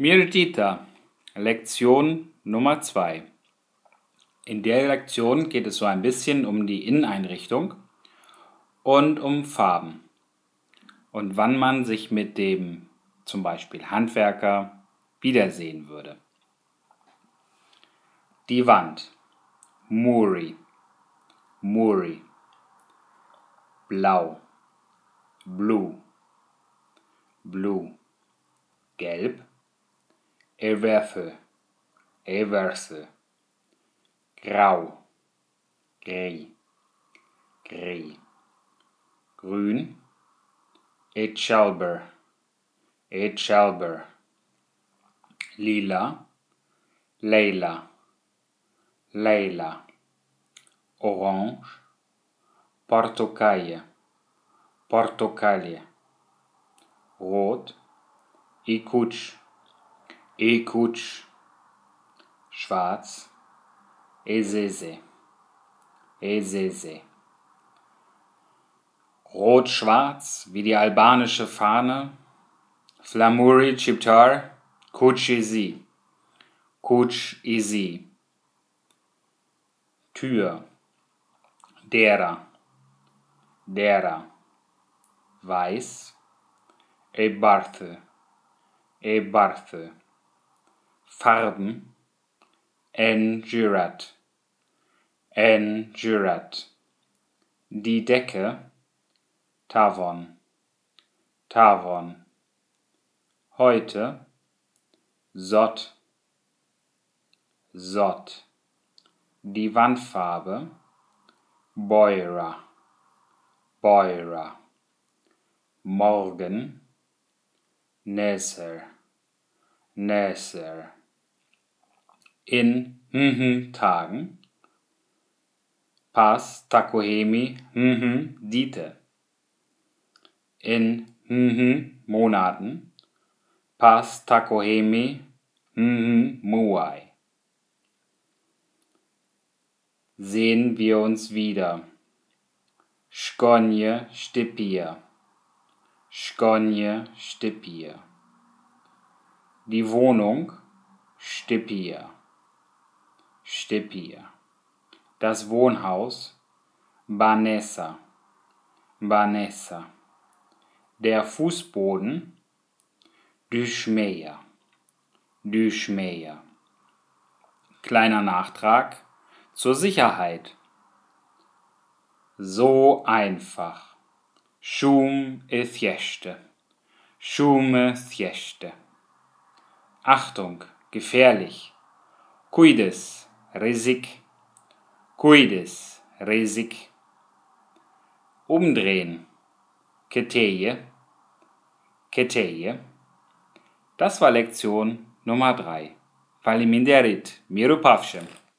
Mirdita, Lektion Nummer 2. In der Lektion geht es so ein bisschen um die Inneneinrichtung und um Farben und wann man sich mit dem zum Beispiel Handwerker wiedersehen würde. Die Wand, Muri, Muri. Blau, Blue, Blue. Gelb, Everfe, Everse. Grau, Grey, Grey. Grün, Echalber, Echalber. Lila, Leila, Leila. Orange, Portocaille, Portocaille. Rot, Ikutsch, Ikutsch. Schwarz, Ezeze, Ezeze. Rot-schwarz wie die albanische Fahne, Flamuri Chiptar, Kuch Izi, Kuch Izi. Tür, Dera, Dera. Weiß, Ebarthe, Ebarthe. Farben, Enjurat, Enjurat. Die Decke, Tavon, Tavon. Heute, Sot, Sot. Die Wandfarbe, Boira, Boira. Morgen, Neser, Neser. In Tagen, Pas Takohemi Dite. In Monaten, Pas Takohemi Muai. Sehen wir uns wieder. Shkonje Stipir, Shkonje Stipir. Die Wohnung, Stipir, Stipir. Das Wohnhaus, Banessa, Banessa. Der Fußboden, Dushmeya, Dushmeya. Kleiner Nachtrag zur Sicherheit. So einfach. Shum Thjeshte, Shume Thjeshte. Achtung, gefährlich. Cuides, Risik, Cuides, Risik. Umdrehen, Keteye, Keteye. Das war Lektion Nummer 3. Faliminderit, Miru Pavshem.